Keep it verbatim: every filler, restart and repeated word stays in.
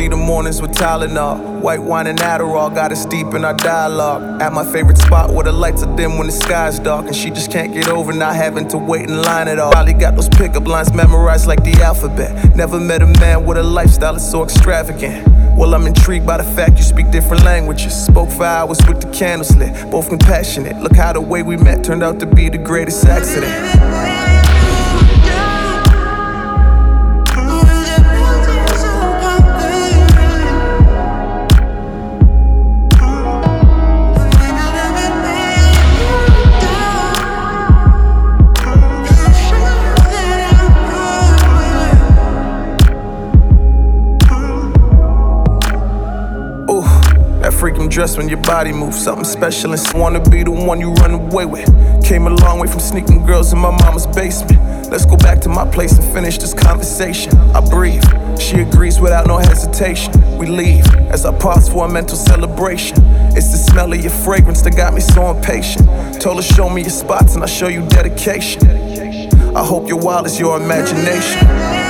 early the mornings with Tylenol. White wine and Adderall got us deep in our dialogue. At my favorite spot where the lights are dim when the sky's dark, and she just can't get over not having to wait in line at all. Probably got those pickup lines memorized like the alphabet. Never met a man with a lifestyle that's so extravagant. Well, I'm intrigued by the fact you speak different languages. Spoke for hours with the candles lit, both compassionate. Look how the way we met turned out to be the greatest accident. Freaking dress when your body moves, something special and wanna be the one you run away with. Came a long way from sneaking girls in my mama's basement. Let's go back to my place and finish this conversation. I breathe, she agrees without no hesitation. We leave as I pause for a mental celebration. It's the smell of your fragrance that got me so impatient. Told her show me your spots and I'll show you dedication. I hope your wild is your imagination.